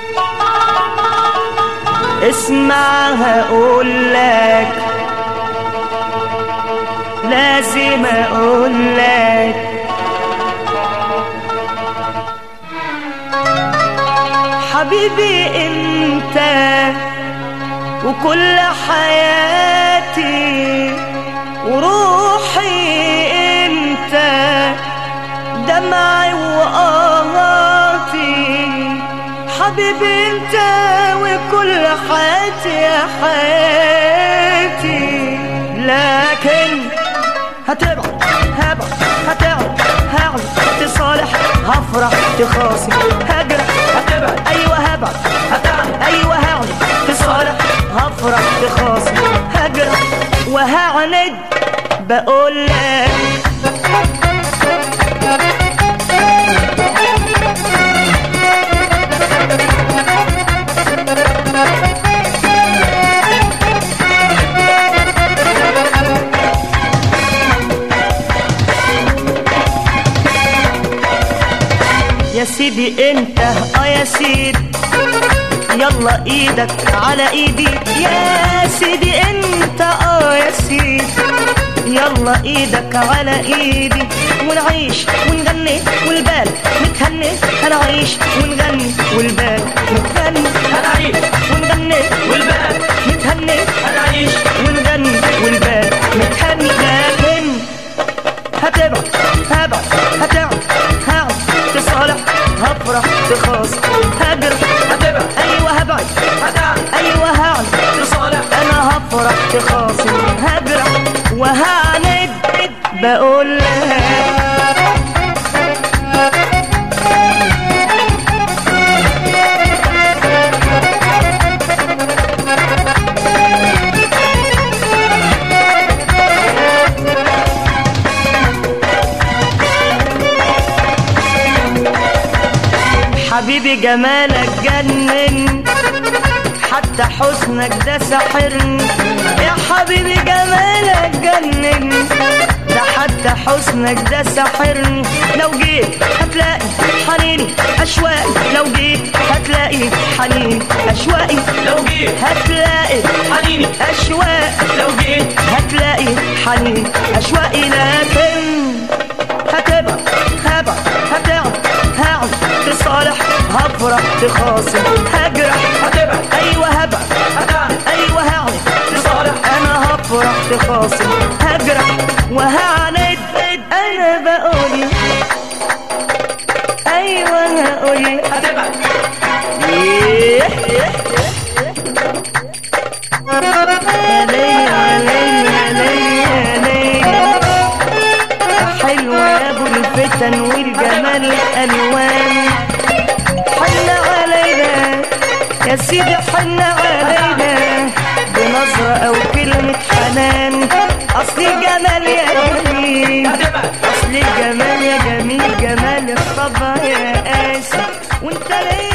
اسمع هقولك، لازم اقولك، حبيبي انت وكل حياتي وروحي، انت دمعي وقهاتي، حبيبي انت وكل حياتي يا حياتي. لكن هتبعد هتعب هعمل تصالح، هفرح تخاصم هجرح، هتبعد ايوه هبعد، هتعب ايوه هعمل تصالح، هفرح تخاصم هجرح وهعند. بقولك يا سيدي انت يا سيدي، يلا ايدك على ايدي يا سيدي انت يا سيدي، يلا ايدك على ايدي ونعيش ونغني والبال متهني، هنعيش ونغني والبال متهني، هنعيش ونغني والبال متهني، هنعيش ونغني والبال متهني. لكن هتبعد هتعب هعمل تصالح، هفرح تخاص هجرح، هتبعد ايوه هبعد، هتعب ايوه هعمل تصالح، انا هفرح تخاصم هجرح وهعند. بقولك حبيبي جمالك جنن، حتى حسنك ده ساحرني، يا حبيبي جمالك جنن، ده حتى حسنك ده ساحرني. لو جيت هتلاقي حنيني أشواقي، لو جيت هتلاقي حنيني أشواقي، لو جيت هتلاقي حنيني أشواقي، لو جيت هتلاقي حنيني أشواقي. لكن هتبعد هتعب هعمل تصالح، هفرح تخاصم هجرح، هتبعد ايوه هبعد، هتعب ايوه هعمل تصالح، انا هفرح تخاصم هجرح وهعند. انا بقول ايوه هقول هتبعد يا حلوة يا ابو الفتن والجمال الالوان، حن علينا يا سيدي حن علينا بنظرة او كلمة حنان، اصل الجمال يا جميل، اصل الجمال يا جميل، جمال الطبع يا قاسي وانت ليه